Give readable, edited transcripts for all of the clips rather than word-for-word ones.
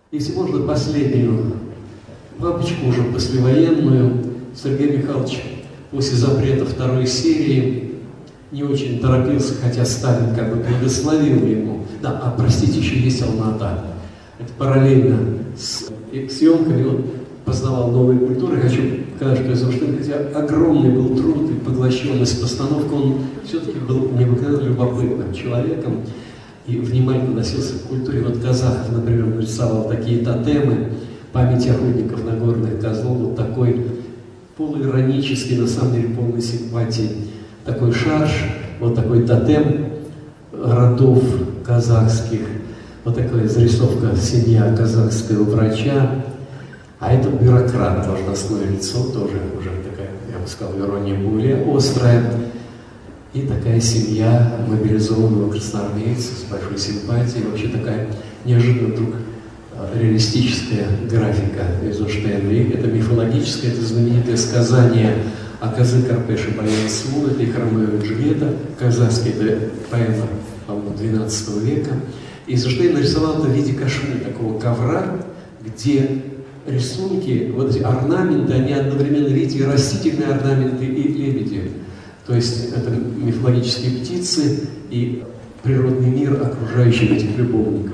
Если можно, последнюю папочку, уже послевоенную. Сергей Михайлович после запрета второй серии не очень торопился, хотя Сталин как бы благословил ему. Да, простите, еще есть Алма-Ата. Это параллельно с съемками он познавал новые культуры. Хочу сказать, что Эйзенштейн, хотя огромный был труд и поглощенность постановка, он все-таки был необыкновенно любопытным человеком и внимательно относился к культуре. Вот Казахов, например, нарисовал такие тотемы памяти охотников на горных козлов, вот такой полуиронический, на самом деле полной симпатии, такой шарж, вот такой тотем родов казахских, вот такая зарисовка семья казахского врача, а это бюрократ, должностное лицо, тоже уже такая, я бы сказал, ирония более острая, и такая семья мобилизованного красноармейца с большой симпатией, вообще такая неожиданно вдруг реалистическая графика Эйзенштейна. И это мифологическое, это знаменитое сказание о Казы Карпеше Баян-Су, это их Ромео и Джульетта, казахская, это поэма, по-моему, XII века. И Эйзенштейн нарисовал это в виде кашмы, такого ковра, где рисунки, вот эти орнаменты, они одновременно, видите, и растительные орнаменты, и лебеди. То есть это мифологические птицы и природный мир, окружающий этих любовников.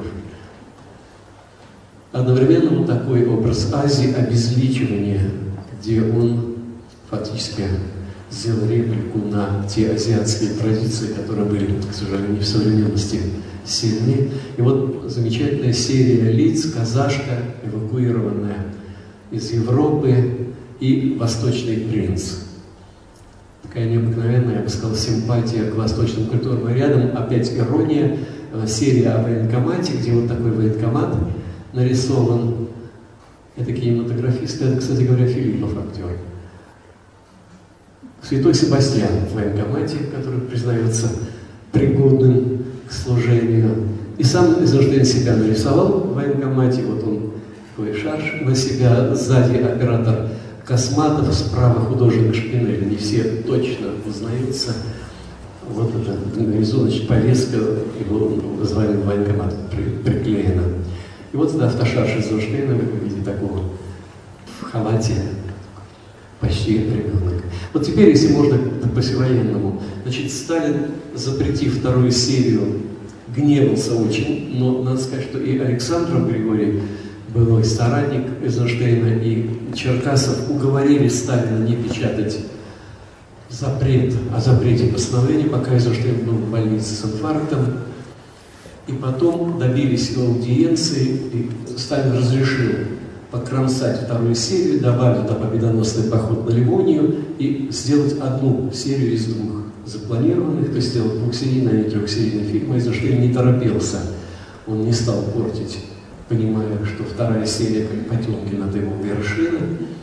Одновременно вот такой образ Азии, обезличивания, где он фактически сделал реплику на те азиатские традиции, которые были, к сожалению, в современности сильны. И вот замечательная серия лиц, казашка, эвакуированная из Европы, и восточный принц. Такая необыкновенная, я бы сказал, симпатия к восточным культурам. И рядом опять ирония, серия о военкомате, где вот такой военкомат нарисован. Это кинематографист, это, кстати говоря, Филиппов актер. Святой Себастьян в военкомате, который признается пригодным к служению. И сам Эйзенштейн себя нарисовал в военкомате. Вот он такой шарж на себя, сзади оператор Косматов, справа художник Шпинель. Не все точно узнаются. Вот это нарисована повестка, его звали в военкомат, приклеена. И вот сюда автошарж Эйзенштейна, вы видите такого в халате, почти ребенок. Вот теперь, если можно, по-послевоенному, значит, Сталин, запретив вторую серию, гневался очень, но надо сказать, что и Александров Григорий, былой соратник Эйзенштейна, и Черкасов уговорили Сталина не печатать о запрете постановления, пока Эйзенштейн был в больнице с инфарктом. И потом добились аудиенции, и Сталин разрешил покромсать вторую серию, добавить туда победоносный поход на Ливонию и сделать одну серию из двух запланированных, то есть сделать двухсерийный, а не трехсерийный фильм. Эйзенштейн не торопился, он не стал портить, понимая, что вторая серия, как Потемкин, это его вершина.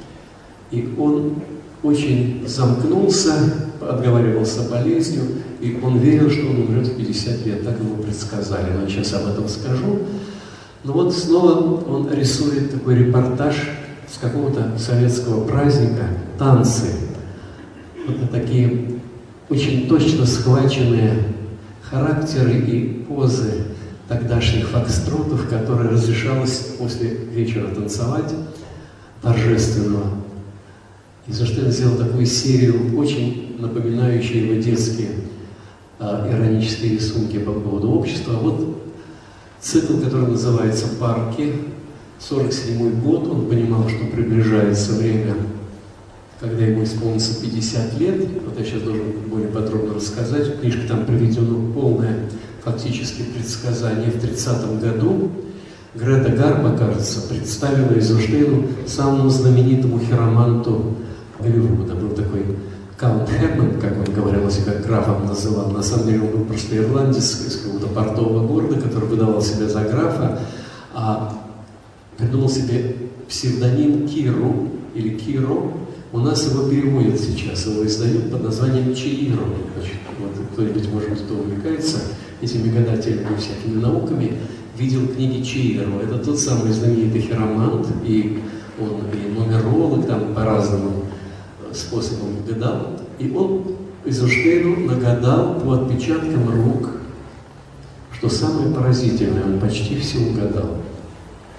И он очень замкнулся, отговаривался болезнью, и он верил, что он умрет в 50 лет. Так ему предсказали, но я сейчас об этом скажу. Но вот снова он рисует такой репортаж с какого-то советского праздника, танцы. Вот такие очень точно схваченные характеры и позы тогдашних фокстротов, которые разрешалось после вечера танцевать торжественного. Эйзенштейн сделал такую серию, очень напоминающую его детские иронические рисунки по поводу общества. Вот цикл, который называется «Парки», 1947 год, он понимал, что приближается время, когда ему исполнится 50 лет. Вот я сейчас должен более подробно рассказать. В книжке там приведено полное фактически предсказание. В 30-м году Грета Гарбо, кажется, представила Эйзенштейну самому знаменитому хироманту Голливуда. Был такой Каунт Хэммонд, как он говорил, себя графом называл. На самом деле он был просто ирландец из какого-то портового города, который выдавал себя за графа, а придумал себе псевдоним Киру или Киро. У нас его переводят сейчас, его издают под названием Чииро. Значит, вот кто-нибудь, может быть, кто увлекается этими гадательными всякими науками, видел книги Чииро. Это тот самый знаменитый хиромант, и он и нумеролог, там по-разному способом гадал. И он Эйзенштейну нагадал по отпечаткам рук, что самое поразительное, он почти все угадал.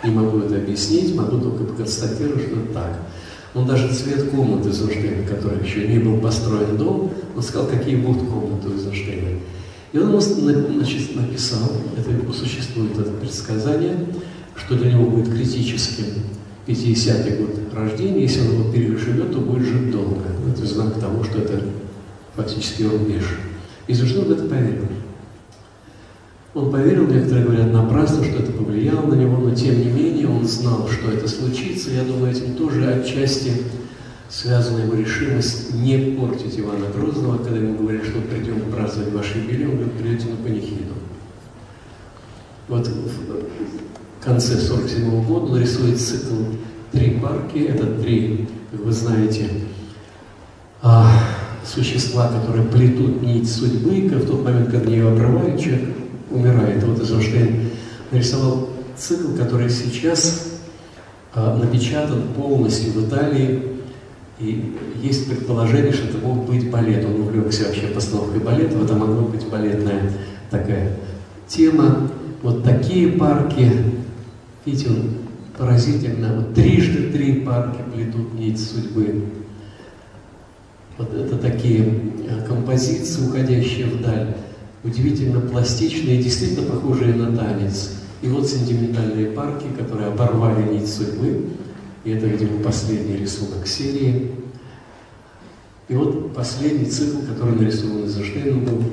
Не могу это объяснить, могу только констатировать, что это так. Он даже цвет комнаты Эйзенштейна, который еще не был построен дом, он сказал, какие будут комнаты у Эйзенштейна. И он, значит, написал, это существует это предсказание, что для него будет критическим 50-й год рождения, если он его переживет, то будет жить долго. Это знак того, что это фактически рубеж. Эйзенштейн в это поверил. Он поверил, некоторые говорят напрасно, что это повлияло на него, но тем не менее он знал, что это случится. Я думаю, этим тоже отчасти связана его решимость не портить Ивана Грозного, когда ему говорят, что придем праздновать ваш юбилей, он говорит, придете на панихиду. Вот в конце 1947 года он рисует цикл «Три парки». Это три, как вы знаете, существа, которые плетут нить судьбы, и в тот момент, когда ее обрывают, человек умирает. И вот Эйзенштейн нарисовал цикл, который сейчас напечатан полностью в Италии. И есть предположение, что это мог быть балет. Он увлекся вообще постановкой балета, это могла быть балетная такая тема. Вот такие парки, видите, он поразительно, вот трижды три парки плетут нить судьбы. Вот это такие композиции, уходящие вдаль, удивительно пластичные, действительно похожие на танец. И вот сентиментальные парки, которые оборвали нить судьбы. И это, видимо, последний рисунок серии. И вот последний цикл, который нарисован Эйзенштейном, был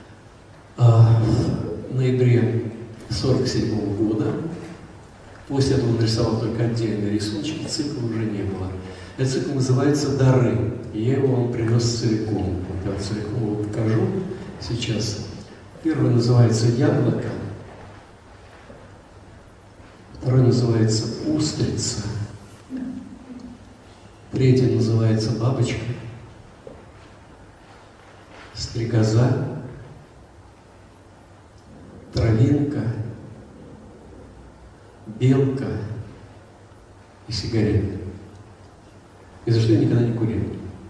в ноябре 1947 года. После этого он нарисовал только отдельный рисунок, цикла уже не было. Этот цикл называется «Дары». И я его вам принес целиком. Вот я целиком его покажу сейчас. Первый называется «Яблоко». Второй называется «Устрица». Третий называется «Бабочка», «Стрекоза», «Травинка», «Белка» и «Сигарета». Эйзенштейн никогда не курил.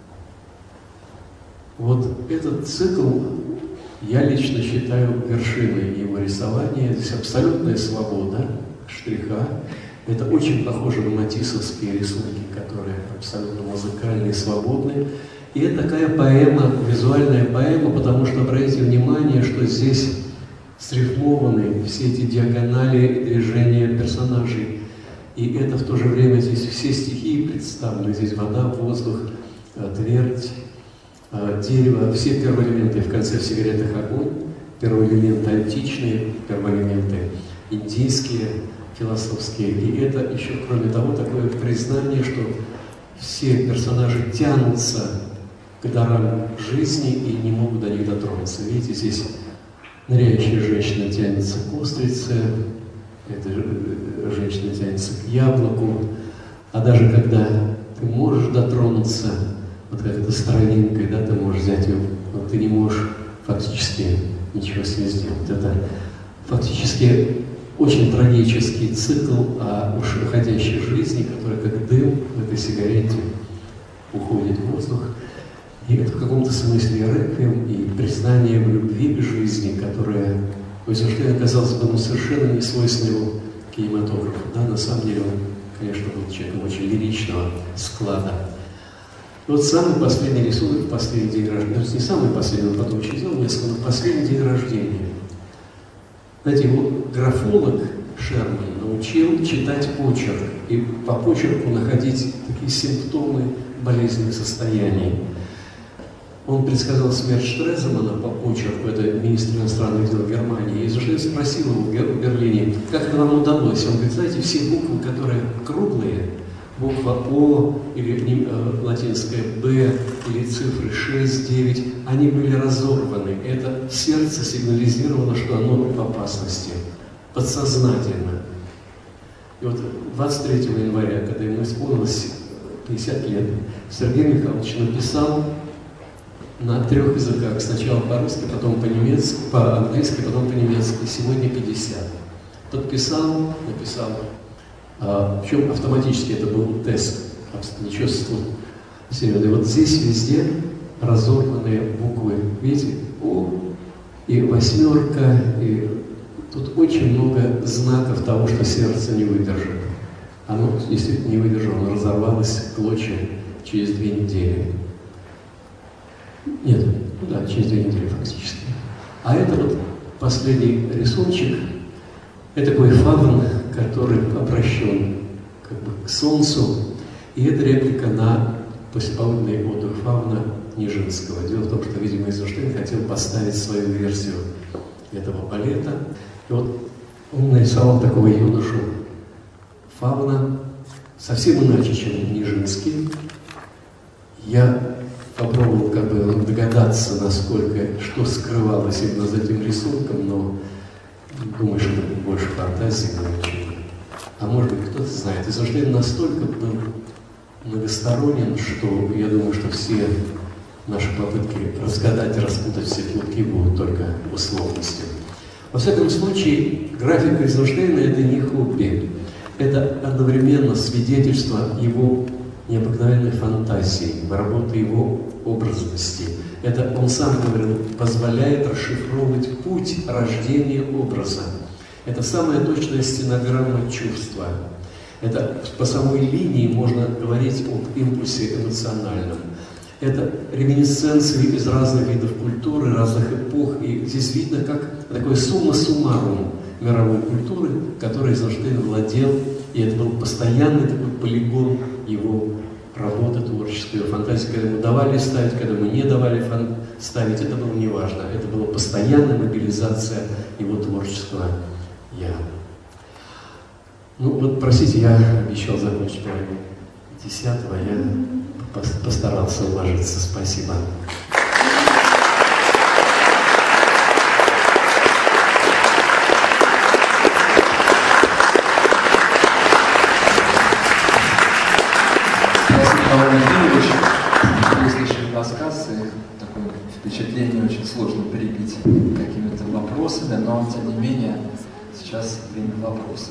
Вот этот цикл я лично считаю вершиной его рисования. Здесь абсолютная свобода штриха. Это очень похоже на матиссовские рисунки, которые абсолютно музыкальные, свободные. И это такая поэма, визуальная поэма, потому что обратите внимание, что здесь срифмованы все эти диагонали движения персонажей. И это в то же время здесь все стихии представлены. Здесь вода, воздух, твердь, дерево, все первоэлементы. В конце в «Сигаретах» огонь, первоэлементы античные, первоэлементы индийские, философские. И это еще, кроме того, такое признание, что все персонажи тянутся к дарам жизни и не могут до них дотронуться. Видите, здесь ныряющая женщина тянется к устрице, эта женщина тянется к яблоку, а даже когда ты можешь дотронуться, вот как это с травинкой, да, ты можешь взять ее, но ты не можешь фактически ничего с ней сделать. Это фактически очень трагический цикл о уходящей жизни, который как дым в этой сигарете уходит в воздух. И это в каком-то смысле реквием и признание в любви к жизни, которая у Эйзенштейна, казалось бы, ну, совершенно не свойственна его кинематографу. Да? На самом деле он, конечно, был человеком очень лиричного склада. И вот самый последний рисунок в последний день рождения, то есть не самый последний, он потом еще сделал несколько, но в последний день рождения. Знаете, его графолог Шерман научил читать почерк и по почерку находить такие симптомы болезненных состояний. Он предсказал смерть Штреземана по почерку, это министр иностранных дел Германии. И Эйзенштейн спросил его в Берлине, как это вам удалось. Он говорит, знаете, все буквы, которые круглые, буква О или латинская Б или цифры 6, 9, они были разорваны. Это сердце сигнализировало, что оно в опасности, подсознательно. И вот 23 января, когда ему исполнилось 50 лет, Сергей Михайлович написал на 3 языках, сначала по-русски, потом по-немецки, по-английски, потом по-немецки, сегодня 50. Подписал, написал. Причем автоматически это был тест, ничего серьезного. Вот здесь везде разорванные буквы, видите, О, и восьмерка, и тут очень много знаков того, что сердце не выдержит. Оно действительно не выдержало, оно разорвалось в клочья через 2 недели. Нет, ну да, через 2 недели фактически. А это вот последний рисуночек, это такой фавн, который обращен как бы к солнцу, и это реплика на послеполуденный отдых фавна Нижинского. Дело в том, что, видимо, Эйзенштейн хотел поставить свою версию этого балета. И вот он нарисовал такого юношу фавна, совсем иначе, чем Нижинский. Я попробовал как бы догадаться, насколько, что скрывалось именно за этим рисунком, но думаю, что это больше фантазии, чем... А может быть, кто-то знает. Эйзенштейн настолько был многосторонен, что я думаю, что все наши попытки разгадать и распутать все клубки будут только условностью. Во всяком случае, графика Эйзенштейна – это не хобби. Это одновременно свидетельство его необыкновенной фантазии, работы его образности. Это, он сам говорил, позволяет расшифровывать путь рождения образа. Это самая точная стенограмма чувства. Это по самой линии можно говорить об импульсе эмоциональном. Это реминисценции из разных видов культуры, разных эпох. И здесь видно, как такое сумма суммарум мировой культуры, которой Эйзенштейн владел. И это был постоянный такой полигон его работы творческой, фантазии. Когда ему давали ставить, когда мы не давали ставить, это было неважно. Это была постоянная мобилизация его творческого «я». Ну вот, простите, я обещал закончить половину 10-го, я постарался уложиться. Спасибо. Услышали рассказ, и такое впечатление очень сложно перебить какими-то вопросами, но тем не менее сейчас время вопросов.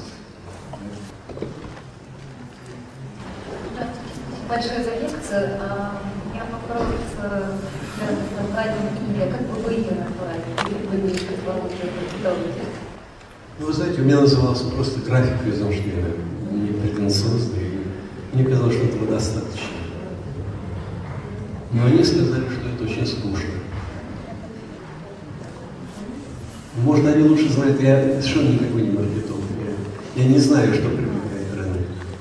Большое за лекцию. Я вопрос названием имя. Как бы вы ее назвали? Или вы не подготовили? Ну, вы знаете, у меня назывался просто графика Эйзенштейна. Не претенциозно. Мне казалось, что этого достаточно. Но они сказали, что это очень скучно. Может, они лучше знают, я совершенно никакой не маркетолог. Я не знаю, что привлекает рынок.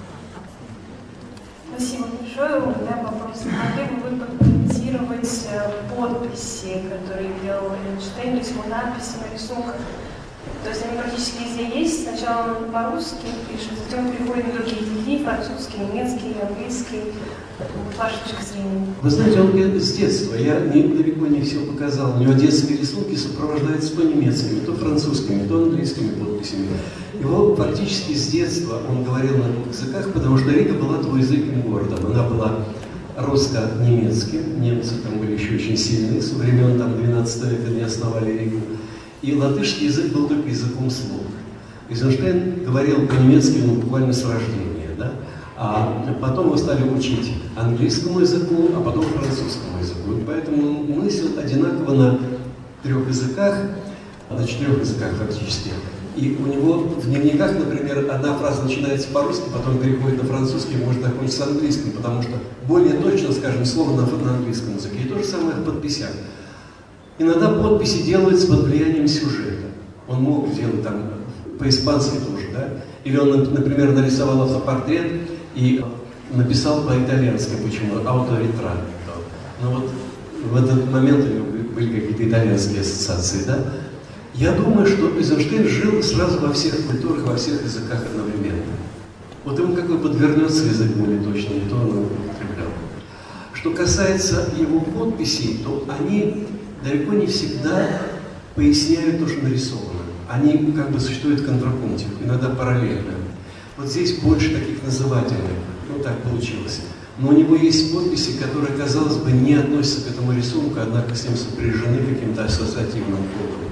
Спасибо большое. У меня вопрос. Могли бы вы прокомментировать подписи, которые делал Эйзенштейн, то есть его надписи на рисунках? То есть они практически везде есть. Сначала он по-русски пишет, затем переходит на другие языки, французский, немецкий, английский. Ваша точка зрения. Вы знаете, он с детства, я далеко не все показал, у него детские рисунки сопровождаются то немецкими, то французскими, то английскими подписями. Его фактически с детства он говорил на двух языках, потому что Рига была двуязычным городом. Она была русско-немецким, немцы там были еще очень сильные, со времен там 12 века они основали Ригу. И латышский язык был только языком слов. Эйзенштейн говорил по-немецки буквально с рождения, да? А потом мы стали учить английскому языку, а потом французскому языку. И поэтому он мыслил одинаково на 3 языках, на 4 языках фактически. И у него в дневниках, например, одна фраза начинается по-русски, потом переходит на французский, может закончиться английским, потому что более точно, скажем, слово на английском языке. И то же самое в подписях. Иногда подписи делаются под влиянием сюжета. Он мог сделать там по-испански тоже, да? Или он, например, нарисовал автопортрет и написал по-итальянски, почему? Ауторитрат. Но вот в этот момент у него были какие-то итальянские ассоциации, да? Я думаю, что Эйзенштейн жил сразу во всех культурах, во всех языках одновременно. Вот ему какой подвернется язык более точный, то он употреблял. Что касается его подписей, то они далеко не всегда поясняют то, что нарисовано. Они как бы существуют в контрапункте, иногда параллельно. Вот здесь больше таких назывательных. Ну, так получилось. Но у него есть подписи, которые, казалось бы, не относятся к этому рисунку, однако с ним сопряжены каким-то ассоциативным кодом.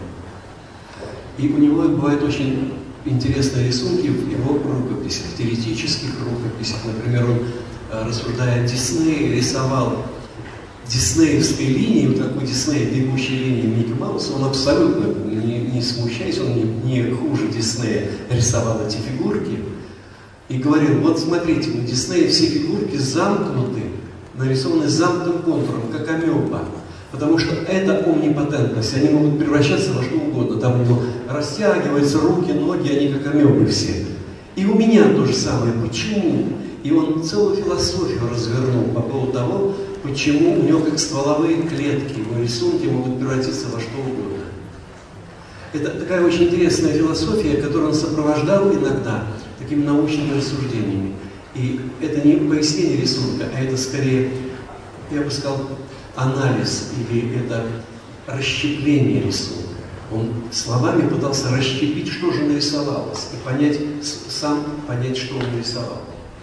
И у него бывают очень интересные рисунки в его рукописях, теоретических рукописях. Например, он, рассуждая о Диснее, рисовал диснеевской линии, вот такой Дисней, бегущей линии Микки Мауса, он абсолютно, не смущаясь, он не хуже Диснея рисовал эти фигурки. И говорил, вот смотрите, у Диснея все фигурки замкнуты, нарисованы замкнутым контуром, как амеба. Потому что это омнипотентность, они могут превращаться во что угодно. Там у него растягиваются руки, ноги, они как амебы все. И у меня то же самое. Почему? И он целую философию развернул по поводу того, почему у него как стволовые клетки, его рисунки могут превратиться во что угодно. Это такая очень интересная философия, которую он сопровождал иногда такими научными рассуждениями. И это не пояснение рисунка, а это скорее, я бы сказал, анализ или это расщепление рисунка. Он словами пытался расщепить, что же нарисовалось, и понять, сам понять, что он нарисовал.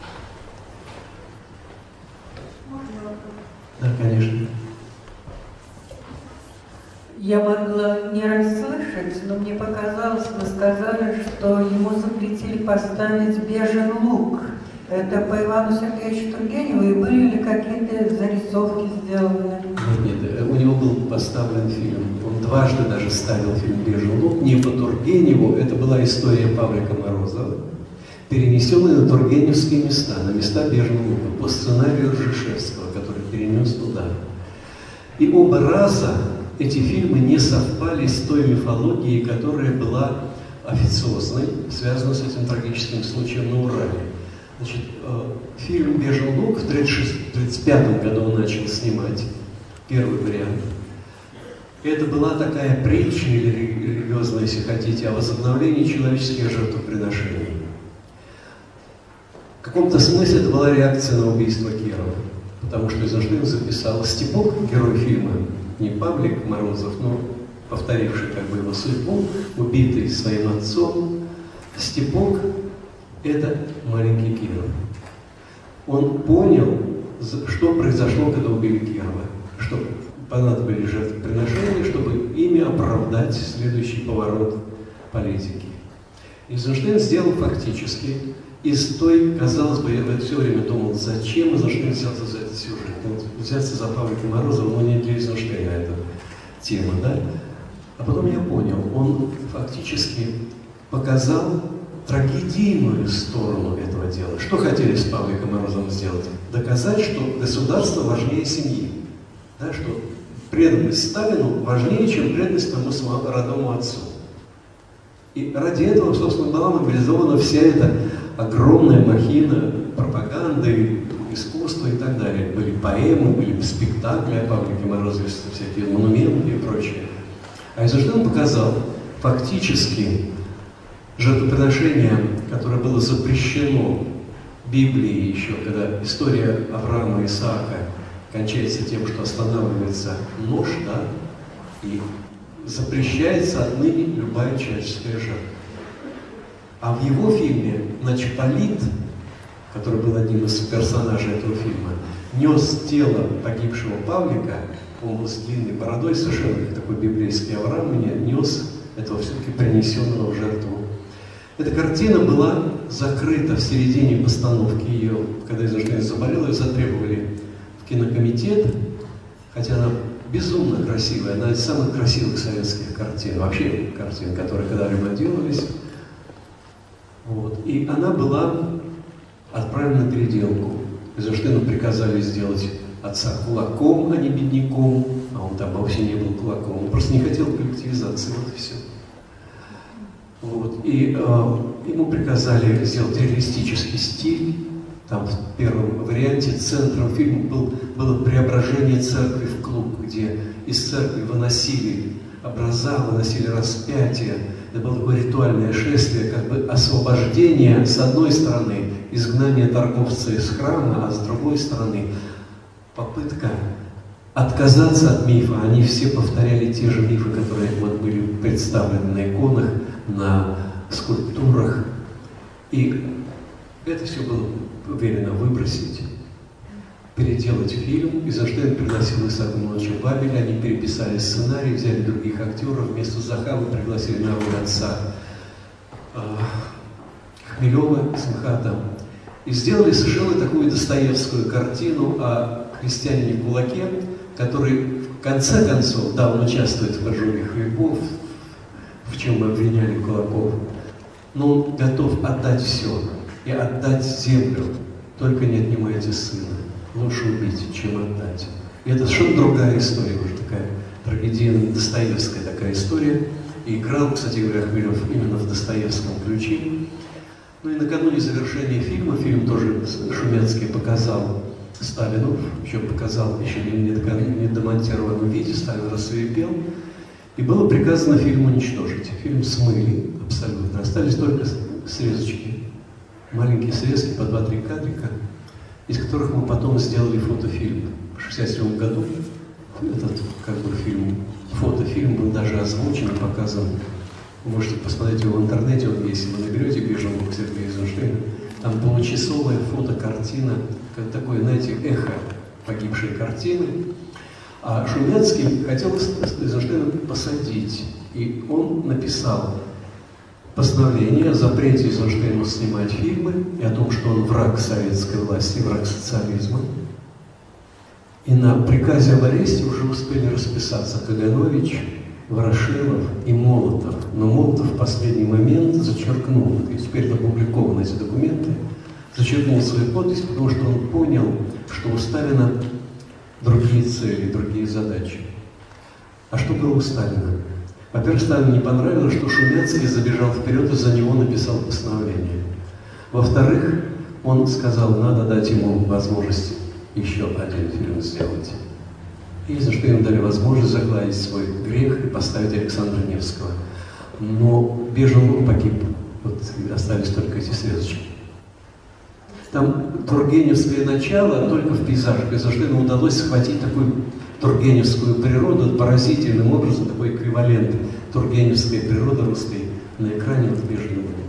Да, конечно. Я могла не расслышать, но мне показалось, вы сказали, что ему запретили поставить «Бежен лук». Это по Ивану Сергеевичу Тургеневу, и были ли какие-то зарисовки сделаны? Нет, у него был поставлен фильм. Он дважды даже ставил фильм «Бежен лук». Не по Тургеневу, это была история Павлика Морозова, перенесенная на тургеневские места, на места Бежного лука, по сценарию Ржишевского, который перенес туда. И оба раза эти фильмы не совпали с той мифологией, которая была официозной, связанной с этим трагическим случаем на Урале. Значит, фильм «Бежен лук» в 1935 году он начал снимать, первый вариант. Это была такая притча или религиозная, если хотите, о возобновлении человеческих жертвоприношений. В каком-то смысле это была реакция на убийство Кирова, потому что Эйзенштейн записал Степок, герой фильма, не Павлик Морозов, но повторивший как бы его судьбу, убитый своим отцом. Степок – это маленький Киров. Он понял, что произошло, когда убили Кирова, что понадобились жертвоприношения, чтобы ими оправдать следующий поворот политики. Эйзенштейн сделал фактически из той, казалось бы, я все время думал, зачем Эйзенштейн взялся за этот сюжет. Вот взяться за Павлика Морозова, но не для Эйзенштейна эта тема, да? А потом я понял, он фактически показал трагедийную сторону этого дела. Что хотели с Павликом Морозовым сделать? Доказать, что государство важнее семьи. Да, что преданность Сталину важнее, чем преданность тому самому родному отцу. И ради этого, собственно, была мобилизована вся эта огромная махина пропаганды, искусства и так далее. Были поэмы, были спектакли о Павлике Морозове, всякие монументы и прочее. А Эйзенштейн показал фактически жертвоприношение, которое было запрещено Библией еще, когда история Авраама и Исаака кончается тем, что останавливается нож, да, и запрещается отныне любая человеческая жертва. А в его фильме Начполит, который был одним из персонажей этого фильма, нес тело погибшего Павлика, он с длинной бородой, совершенно как такой библейский Авраам, нес этого все-таки принесенного в жертву. Эта картина была закрыта в середине постановки ее, когда Эйзенштейн заболел, ее затребовали в кинокомитет, хотя она безумно красивая, одна из самых красивых советских картин, вообще картин, которые когда-либо делались. Вот. И она была отправлена на переделку. Эйзенштейну приказали сделать отца кулаком, а не бедняком, а он там вообще не был кулаком, он просто не хотел коллективизации, вот и все. Вот. И ему приказали сделать реалистический стиль. Там в первом варианте центром фильма было преображение церкви в клуб, где из церкви выносили образа, выносили распятия. Это было такое ритуальное шествие, как бы освобождение, с одной стороны, изгнание торговца из храма, а с другой стороны, попытка отказаться от мифа. Они все повторяли те же мифы, которые вот были представлены на иконах, на скульптурах. И это все было уверенно выбросить, переделать фильм. Эйзенштейн пригласил Исаака Ивановича Бабеля, они переписали сценарий, взяли других актеров, вместо Захава пригласили на роль отца Хмелева с МХАТом. И сделали совершенно такую достоевскую картину о крестьянине в кулаке, который в конце концов, да, он участвует в поджоге хлебов, в чем обвиняли Кулаков, но он готов отдать все и отдать землю, только не отнимайте сына. Лучше убить, чем отдать. И это совершенно другая история, уже такая трагедия Достоевская такая история. И играл, кстати говоря, Хмелев именно в Достоевском ключе. Ну и накануне завершения фильма, фильм тоже Шумяцкий показал Сталину, еще показал еще не домонтированном виде, Сталин рассвирепел. И было приказано фильм уничтожить. Фильм смыли абсолютно. Остались только срезочки. Маленькие срезки по 2-3 кадрика, из которых мы потом сделали фотофильм. В 1967 году этот как бы фильм, фотофильм был даже озвучен и показан. Вы можете посмотреть его в интернете, он есть, если вы наберете «Бежен лук» Сергея Эйзенштейна. Там получасовая фотокартина, как такое, знаете, эхо погибшей картины. А Шумяцкий хотел Эйзенштейна посадить, и он написал постановление о запрете Эйзенштейну снимать фильмы и о том, что он враг советской власти, враг социализма. И на приказе об аресте уже успели расписаться Каганович, Ворошилов и Молотов. Но Молотов в последний момент зачеркнул, и теперь опубликованы эти документы, зачеркнул свою подпись, потому что он понял, что у Сталина другие цели, другие задачи. А что было у Сталина? Во-первых, Сталину не понравилось, что Шумяцкий забежал вперед и за него написал постановление. Во-вторых, он сказал, надо дать ему возможность еще один фильм сделать. И Эйзенштейну дали возможность загладить свой грех и поставить Александра Невского. Но «Бежен лук» погиб. Вот остались только эти срезочки. Там тургеневское начало только в пейзажах. Эйзенштейну удалось схватить такую тургеневскую природу поразительным образом, такой эквивалент тургеневской природы русской на экране вот «Бежен лук».